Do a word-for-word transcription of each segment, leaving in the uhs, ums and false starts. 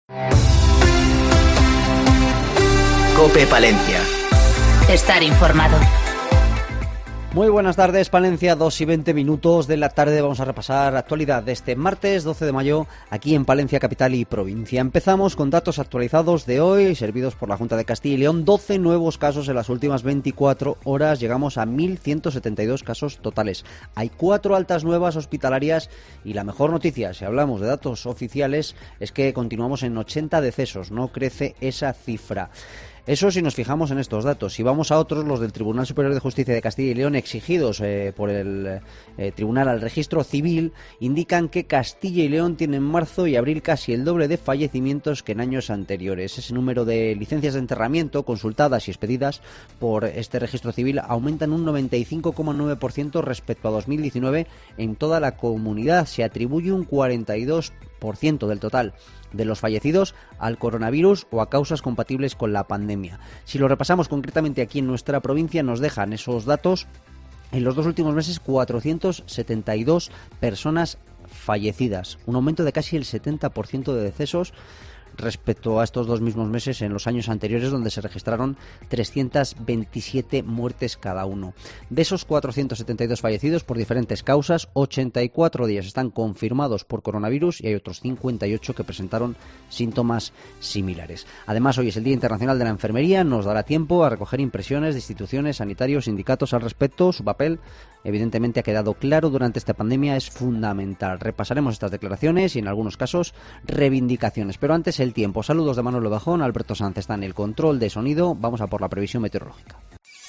COPE Palencia. Estar informado. Muy buenas tardes, Palencia, dos y veinte minutos de la tarde. Vamos a repasar actualidad de este martes doce de mayo aquí en Palencia, capital y provincia. Empezamos con datos actualizados de hoy, servidos por la Junta de Castilla y León. doce nuevos casos en las últimas veinticuatro horas. Llegamos a mil ciento setenta y dos casos totales. Hay cuatro altas nuevas hospitalarias y la mejor noticia, si hablamos de datos oficiales, es que continuamos en ochenta decesos. No crece esa cifra. Eso si nos fijamos en estos datos. Si vamos a otros, los del Tribunal Superior de Justicia de Castilla y León, exigidos eh, por el eh, Tribunal al Registro Civil, indican que Castilla y León tiene en marzo y abril casi el doble de fallecimientos que en años anteriores. Ese número de licencias de enterramiento consultadas y expedidas por este Registro Civil aumentan un noventa y cinco coma nueve por ciento respecto a dos mil diecinueve en toda la comunidad. Se atribuye un cuarenta y dos por ciento del total de los fallecidos al coronavirus o a causas compatibles con la pandemia. Si lo repasamos concretamente aquí en nuestra provincia, nos dejan esos datos en los dos últimos meses cuatrocientas setenta y dos personas fallecidas, un aumento de casi el setenta por ciento de decesos respecto a estos dos mismos meses en los años anteriores, donde se registraron trescientas veintisiete muertes cada uno. De esos cuatrocientos setenta y dos fallecidos por diferentes causas, ochenta y cuatro de ellos están confirmados por coronavirus y hay otros cincuenta y ocho que presentaron síntomas similares. Además, hoy es el Día Internacional de la Enfermería. Nos dará tiempo a recoger impresiones de instituciones, sanitarios, sindicatos al respecto. Su papel, evidentemente, ha quedado claro durante esta pandemia, es fundamental. Repasaremos estas declaraciones y, en algunos casos, reivindicaciones. Pero antes, el tiempo. Saludos de Manolo Bajón. Alberto Sanz está en el control de sonido. Vamos a por la previsión meteorológica.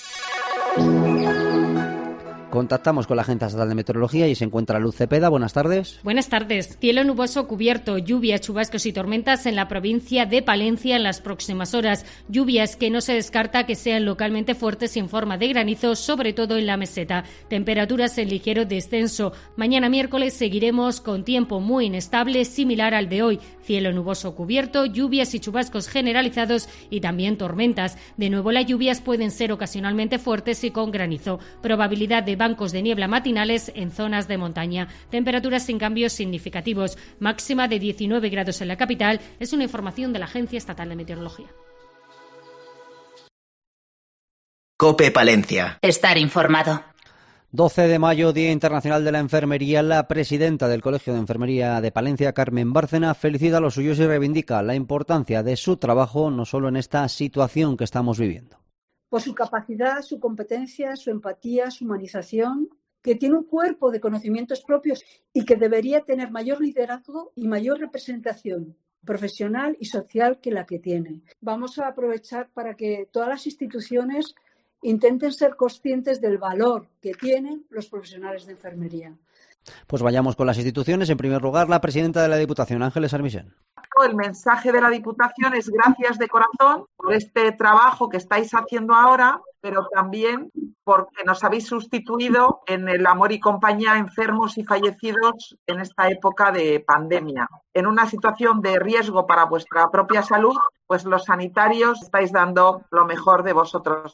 Contactamos con la Agencia Estatal de Meteorología y se encuentra Luz Cepeda. Buenas tardes. Buenas tardes. Cielo nuboso cubierto, lluvia, chubascos y tormentas en la provincia de Palencia en las próximas horas. Lluvias que no se descarta que sean localmente fuertes en forma de granizo, sobre todo en la meseta. Temperaturas en ligero descenso. Mañana miércoles seguiremos con tiempo muy inestable, similar al de hoy. Cielo nuboso cubierto, lluvias y chubascos generalizados y también tormentas. De nuevo, las lluvias pueden ser ocasionalmente fuertes y con granizo. Probabilidad de bancos de niebla matinales en zonas de montaña. Temperaturas sin cambios significativos. Máxima de diecinueve grados en la capital. Es una información de la Agencia Estatal de Meteorología. COPE Palencia. Estar informado. doce de mayo, Día Internacional de la Enfermería. La presidenta del Colegio de Enfermería de Palencia, Carmen Bárcena, felicita a los suyos y reivindica la importancia de su trabajo, no solo en esta situación que estamos viviendo. Por su capacidad, su competencia, su empatía, su humanización, que tiene un cuerpo de conocimientos propios y que debería tener mayor liderazgo y mayor representación profesional y social que la que tiene. Vamos a aprovechar para que todas las instituciones intenten ser conscientes del valor que tienen los profesionales de enfermería. Pues vayamos con las instituciones. En primer lugar, la presidenta de la Diputación, Ángeles Armisen. El mensaje de la Diputación es gracias de corazón por este trabajo que estáis haciendo ahora, pero también porque nos habéis sustituido en el amor y compañía a enfermos y fallecidos en esta época de pandemia. En una situación de riesgo para vuestra propia salud, pues los sanitarios estáis dando lo mejor de vosotros.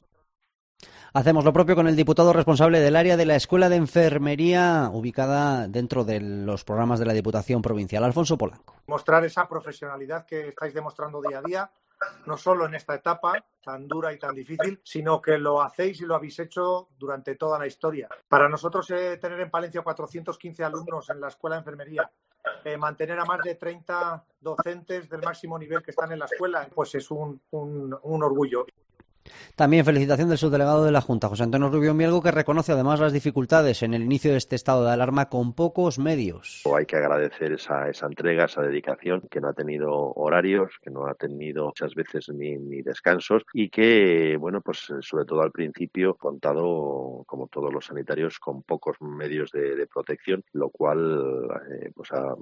Hacemos lo propio con el diputado responsable del área de la Escuela de Enfermería, ubicada dentro de los programas de la Diputación Provincial, Alfonso Polanco. Mostrar esa profesionalidad que estáis demostrando día a día, no solo en esta etapa tan dura y tan difícil, sino que lo hacéis y lo habéis hecho durante toda la historia. Para nosotros, eh, tener en Palencia cuatrocientos quince alumnos en la Escuela de Enfermería, eh, mantener a más de treinta docentes del máximo nivel que están en la escuela, pues es un, un, un orgullo. También felicitación del subdelegado de la Junta, José Antonio Rubio Mielgo, que reconoce además las dificultades en el inicio de este estado de alarma con pocos medios. Hay que agradecer esa, esa entrega, esa dedicación, que no ha tenido horarios, que no ha tenido muchas veces ni, ni descansos y que, bueno, pues sobre todo al principio, contado, como todos los sanitarios, con pocos medios de, de protección, lo cual eh, pues ha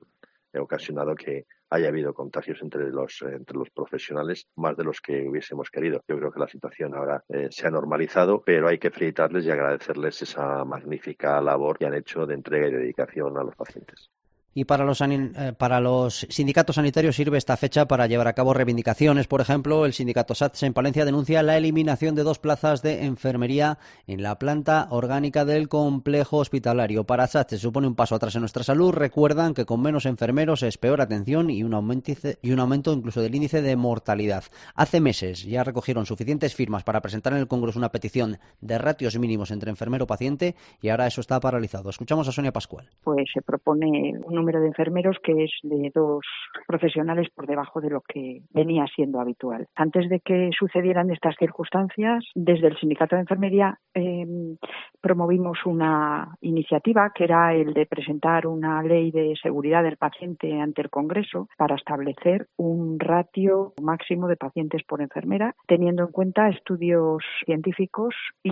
ha ocasionado que haya habido contagios entre los entre los profesionales, más de los que hubiésemos querido. Yo creo que la situación ahora eh, se ha normalizado, pero hay que felicitarles y agradecerles esa magnífica labor que han hecho de entrega y dedicación a los pacientes. Y para los, eh, para los sindicatos sanitarios sirve esta fecha para llevar a cabo reivindicaciones. Por ejemplo, el sindicato SATSE en Palencia denuncia la eliminación de dos plazas de enfermería en la planta orgánica del complejo hospitalario. Para SATSE supone un paso atrás en nuestra salud. Recuerdan que con menos enfermeros es peor atención y un aumento, y un aumento incluso del índice de mortalidad. Hace meses ya recogieron suficientes firmas para presentar en el Congreso una petición de ratios mínimos entre enfermero-paciente y ahora eso está paralizado. Escuchamos a Sonia Pascual. Pues se propone un número de enfermeros que es de dos profesionales por debajo de lo que venía siendo habitual. Antes de que sucedieran estas circunstancias, desde el Sindicato de Enfermería eh, promovimos una iniciativa que era el de presentar una ley de seguridad del paciente ante el Congreso para establecer un ratio máximo de pacientes por enfermera, teniendo en cuenta estudios científicos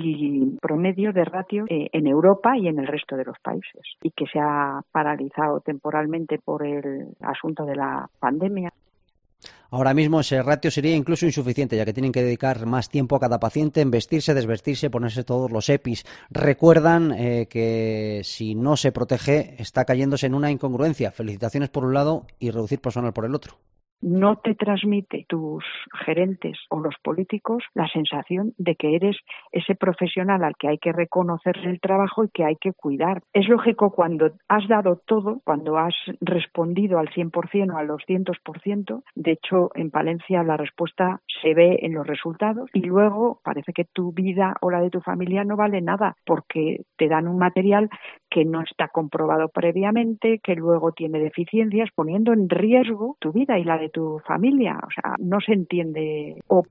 y promedio de ratio eh, en Europa y en el resto de los países, y que se ha paralizado temporalmente por el asunto de la pandemia. Ahora mismo ese ratio sería incluso insuficiente, ya que tienen que dedicar más tiempo a cada paciente en vestirse, desvestirse, ponerse todos los EPIs. Recuerdan eh, que si no se protege está cayéndose en una incongruencia. Felicitaciones por un lado y reducir personal por el otro. No te transmite tus gerentes o los políticos la sensación de que eres ese profesional al que hay que reconocerle el trabajo y que hay que cuidar. Es lógico cuando has dado todo, cuando has respondido al cien por ciento o al doscientos por ciento. De hecho, en Palencia la respuesta se ve en los resultados y luego parece que tu vida o la de tu familia no vale nada porque te dan un material que no está comprobado previamente, que luego tiene deficiencias, poniendo en riesgo tu vida y la de tu familia. O sea, no se entiende. O...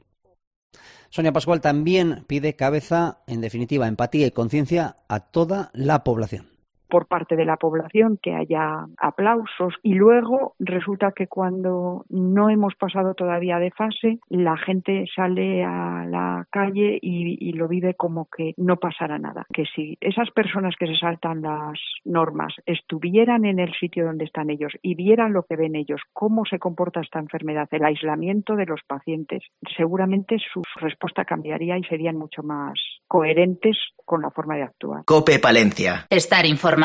Sonia Pascual también pide cabeza, en definitiva, empatía y conciencia a toda la población. Por parte de la población, que haya aplausos, y luego resulta que cuando no hemos pasado todavía de fase, la gente sale a la calle y, y lo vive como que no pasara nada. Que si esas personas que se saltan las normas estuvieran en el sitio donde están ellos y vieran lo que ven ellos, cómo se comporta esta enfermedad, el aislamiento de los pacientes, seguramente su respuesta cambiaría y serían mucho más coherentes con la forma de actuar. COPE Palencia. Estar informado.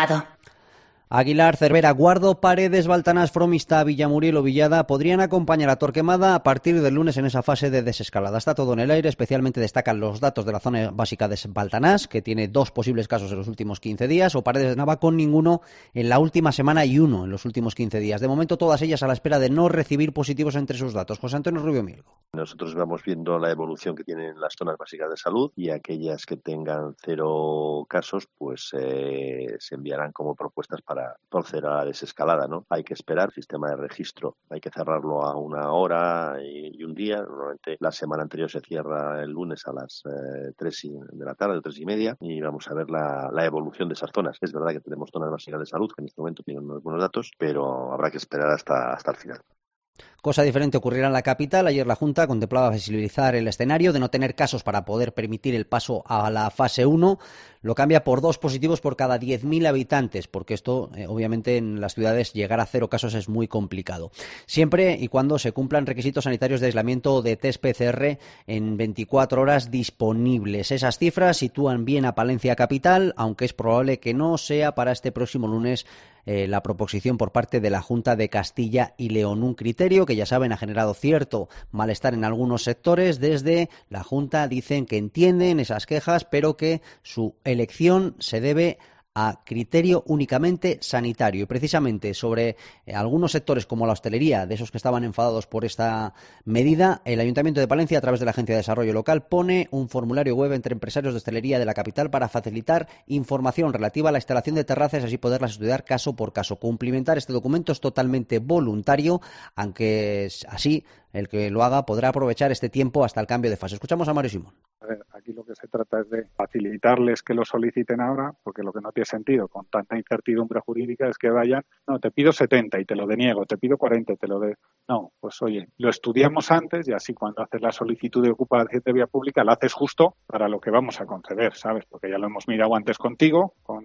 Aguilar, Cervera, Guardo, Paredes, Baltanás, Fromista, Villamuriel o Villada podrían acompañar a Torquemada a partir del lunes en esa fase de desescalada. Está todo en el aire, especialmente destacan los datos de la zona básica de Baltanás, que tiene dos posibles casos en los últimos quince días, o Paredes de Nava con ninguno en la última semana y uno en los últimos quince días. De momento todas ellas a la espera de no recibir positivos entre sus datos. José Antonio Rubio Mielgo. Nosotros vamos viendo la evolución que tienen las zonas básicas de salud y aquellas que tengan cero casos, pues eh, se enviarán como propuestas para proceder a la desescalada, ¿no? Hay que esperar, sistema de registro, hay que cerrarlo a una hora y, y un día. Normalmente la semana anterior se cierra el lunes a las eh, tres de la tarde, tres y media, y vamos a ver la, la evolución de esas zonas. Es verdad que tenemos zonas básicas de salud que en este momento tienen unos buenos datos, pero habrá que esperar hasta, hasta el final. Cosa diferente ocurrirá en la capital. Ayer la Junta contemplaba visibilizar el escenario de no tener casos para poder permitir el paso a la fase uno. Lo cambia por dos positivos por cada diez mil habitantes, porque esto, eh, obviamente, en las ciudades llegar a cero casos es muy complicado. Siempre y cuando se cumplan requisitos sanitarios de aislamiento o de test P C R en veinticuatro horas disponibles. Esas cifras sitúan bien a Palencia capital, aunque es probable que no sea para este próximo lunes Eh, la proposición por parte de la Junta de Castilla y León. Un criterio que, ya saben, ha generado cierto malestar en algunos sectores. Desde la Junta dicen que entienden esas quejas, pero que su elección se debe a criterio únicamente sanitario. Y precisamente sobre eh, algunos sectores como la hostelería, de esos que estaban enfadados por esta medida, el Ayuntamiento de Palencia, a través de la Agencia de Desarrollo Local, pone un formulario web entre empresarios de hostelería de la capital para facilitar información relativa a la instalación de terrazas y así poderlas estudiar caso por caso. Cumplimentar este documento es totalmente voluntario, aunque así el que lo haga podrá aprovechar este tiempo hasta el cambio de fase. Escuchamos a Mario Simón. A ver, aquí lo que se trata es de facilitarles que lo soliciten ahora, porque lo que no tiene sentido con tanta incertidumbre jurídica es que vayan, no, te pido setenta y te lo deniego, te pido cuarenta y te lo de... No, pues oye, lo estudiamos antes y así cuando haces la solicitud de ocupación de vía pública la haces justo para lo que vamos a conceder, ¿sabes? Porque ya lo hemos mirado antes contigo, con...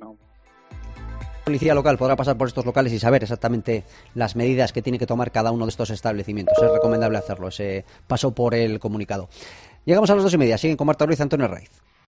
La policía local podrá pasar por estos locales y saber exactamente las medidas que tiene que tomar cada uno de estos establecimientos. Es recomendable hacerlo, ese paso por el comunicado. Llegamos a las dos y media. Siguen con Marta Ruiz, Antonio Raiz.